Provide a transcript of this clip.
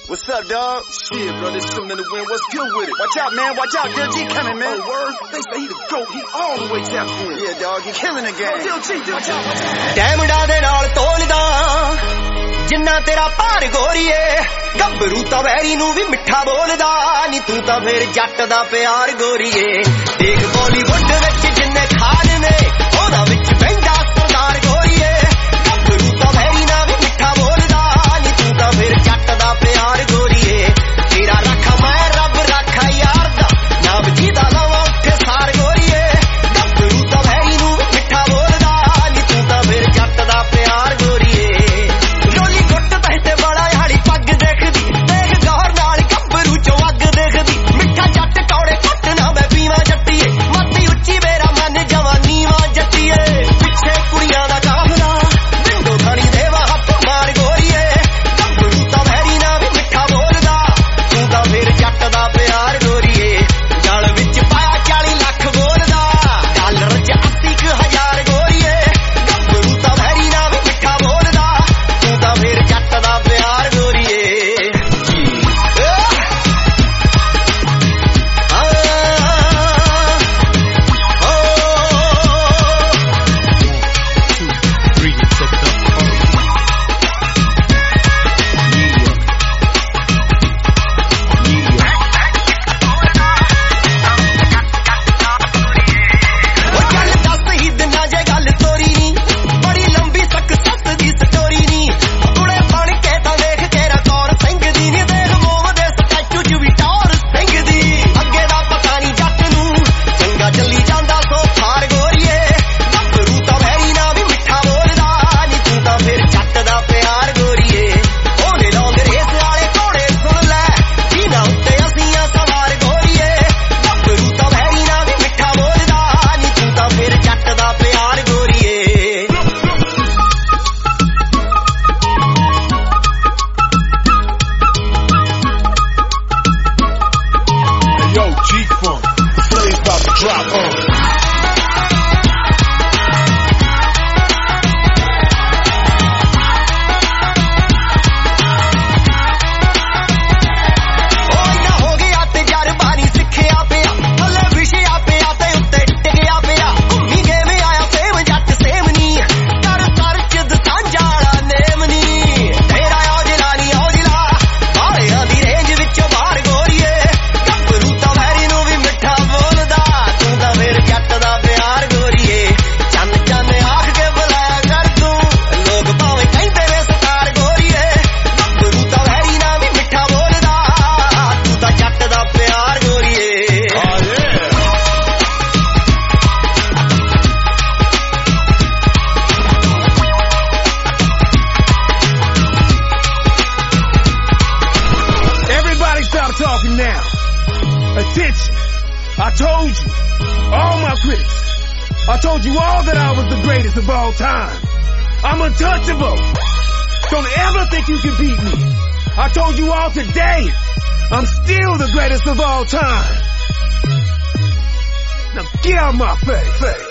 What's up, dog? Shit, bro, this shooting in the wind. What's good with it? Watch out, man. Watch out. Lil G coming, man. Oh, word? They say he the GOAT. He all the way tapped in. Yeah, dog. He killing the game. Lil G, watch out, watch out. ਡੈਮੜਾ ਦੇ ਨਾਲ ਤੋਲਦਾ ਜਿੰਨਾ ਤੇਰਾ ਭਾਰ ਗੋਰੀਏ ਗੱਭਰੂ ਤਾਂ very ਨੂੰ ਵੀ ਮਿੱਠਾ ਬੋਲਦਾ ਨੀ ਤੂੰ ਤਾਂ ਫੇਰ ਜੱਟ ਦਾ ਪਿਆਰ ਗੋਰੀਏ ਦੇਖ ਬਾਲੀਵੁੱਡ ਵਿੱਚ ਜਿੰਨੇ ਖਾਨ ਨੇ ਉਹਨਾਂ ਵਿੱਚ ਬਹਿੰਦਾ ਸਰਦਾਰ ਗੋਰੀਏ ਗੱਭਰੂ ਤਾਂ ਵੈਰੀ ਨਾਲ ਵੀ ਮਿੱਠਾ ਬੋਲਦਾ ਨੀ ਤੂੰ ਤਾਂ ਫੇਰ ਜੱਟ ਦਾ ਪਿਆਰ ਗੋਰੀਏ ਤੇਰਾ ਰੱਖਾ ਮੈਂ ਰੱਬ ਰੱਖਾ ਯਾਰ ਦਾ ਨਾਮ ਜਿਹਦਾ ਲਵਾਂ ਉੱਥੇ ਸਾਰ ਗੋਰੀਏ ਗੱਭਰੂ ਤਾਂ ਵੈਰੀ ਨੂੰ ਵੀ ਮਿੱਠਾ ਬੋਲਦਾ ਨੀ ਤੂੰ ਤਾਂ ਫੇਰ ਜੱਟ ਦਾ ਪਿਆਰ ਗੋਰੀਏ ਰੋਲੀ ਗੁੱਟ ਤੇ ਬੜਾ ਹਾਲੀ ਪੱਗ ਦੇਖਦੀ ਦੇਖ ਗੌਰ ਨਾਲ ਗੱਭਰੂ ਚੋਂ ਅੱਗ ਦੇਖਦੀ ਮਿੱਠਾ ਜੱਟ ਕੌੜੇ ਕੁੱਟ ਨਾ ਮੈਂ ਪੀਵਾਂ ਜੱਟੀਏ ਮੱਤੀ ਉੱਚੀ ਮੇਰਾ ਮਨ ਜਵਾਨੀ ਵਾਂ ਜੱਟੀਏ ਪਿੱਛੇ ਕੁੜੀਆਂ ਦਾ ਕਾਫਲਾ ਵਿੰਡੋ ਥਾਣੀ ਦੇਵਾ ਹੱਥ ਮਾਰ ਗੋਰੀਏ ਗੱਭਰੂ ਤਾਂ ਵੈਰੀ ਨਾ ਵੀ ਮਿੱਠਾ ਬੋਲਦਾ ਤੂੰ ਤਾਂ ਫੇਰ ਜੱਟ ਦਾ ਪਿਆਰ ਗੋਰੀਏ ਗਲ ਵਿੱਚ ਪਾਇਆ 40 ਲੱਖ ਬੋਲਦਾ ਡਾਲਰ 'ਚ 80,000 ਗੋਰੀਏ ਗੱਭਰੂ ਤਾਂ ਵੈਰੀ ਨਾ ਵੀ ਮਿੱਠਾ ਬੋਲਦਾ ਤੂੰ ਤਾਂ ਫੇਰ ਜੱਟ ਦਾ ਪਿਆਰ ਗੋਰੀਏ Talking now. Attention. I told you, all my critics, I told you all that I was the greatest of all time. I'm untouchable. Don't ever think you can beat me. I told you all today, I'm still the greatest of all time. Now get out my face.